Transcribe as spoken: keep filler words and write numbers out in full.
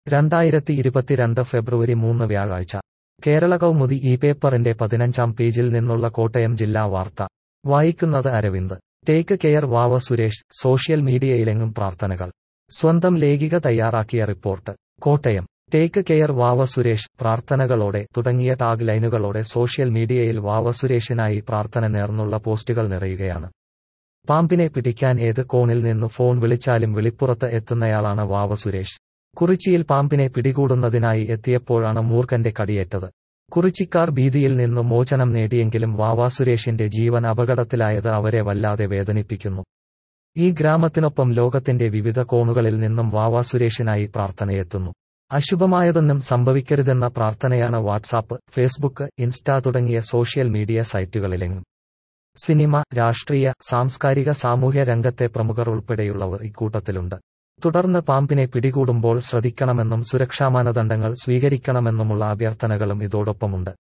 രണ്ടായിരത്തി ഇരുപത്തിരണ്ട് ഫെബ്രുവരി മൂന്ന് വ്യാഴാഴ്ച കേരള കൗമുദി ഈ പേപ്പറിന്റെ പതിനഞ്ചാം പേജിൽ നിന്നുള്ള കോട്ടയം ജില്ലാ വാർത്ത വായിക്കുന്നത് അരവിന്ദ്. ടേക്ക് കെയർ വാവ സുരേഷ്, സോഷ്യൽ മീഡിയയിലെങ്ങും പ്രാർത്ഥനകൾ. സ്വന്തം ലേഖിക തയ്യാറാക്കിയ റിപ്പോർട്ട്. കോട്ടയം. ടേക്ക് കെയർ വാവ സുരേഷ്, പ്രാർത്ഥനകളോടെ തുടങ്ങിയ ടാഗ് ലൈനുകളോടെ സോഷ്യൽ മീഡിയയിൽ വാവ സുരേഷിനായി പ്രാർത്ഥന നേർന്നുള്ള പോസ്റ്റുകൾ നിറയുകയാണ്. പാമ്പിനെ പിടിക്കാൻ ഏത് കോണിൽ നിന്നു ഫോൺ വിളിച്ചാലും വെളിപ്പുറത്ത് എത്തുന്നയാളാണ് വാവ സുരേഷ്. കുറിച്ചിയിൽ പാമ്പിനെ പിടികൂടുന്നതിനായി എത്തിയപ്പോഴാണ് മൂർഖന്റെ കടിയേറ്റത്. കുറിച്ചിക്കാർ ഭീതിയിൽ നിന്നു മോചനം നേടിയെങ്കിലും വാവ സുരേഷിന്റെ ജീവൻ അപകടത്തിലായത് അവരെ വല്ലാതെ വേദനിപ്പിക്കുന്നു. ഈ ഗ്രാമത്തിനൊപ്പം ലോകത്തിന്റെ വിവിധ കോണുകളിൽ നിന്നും വാവ സുരേഷിനായി പ്രാർത്ഥനയെത്തുന്നു. അശുഭമായതൊന്നും സംഭവിക്കരുതെന്ന പ്രാർത്ഥനയാണ് വാട്സാപ്പ്, ഫേസ്ബുക്ക്, ഇൻസ്റ്റാ തുടങ്ങിയ സോഷ്യൽ മീഡിയ സൈറ്റുകളിലെങ്ങും. സിനിമ, രാഷ്ട്രീയ, സാംസ്കാരിക സാമൂഹ്യ രംഗത്തെ പ്രമുഖർ ഉൾപ്പെടെയുള്ളവർ ഇക്കൂട്ടത്തിലുണ്ട്. തുടർന്ന് പാമ്പിനെ പിടികൂടുമ്പോൾ ശ്രദ്ധിക്കണമെന്നും സുരക്ഷാ മാനദണ്ഡങ്ങൾ സ്വീകരിക്കണമെന്നുമുള്ള അഭ്യർത്ഥനകളും ഇതോടൊപ്പമുണ്ട്.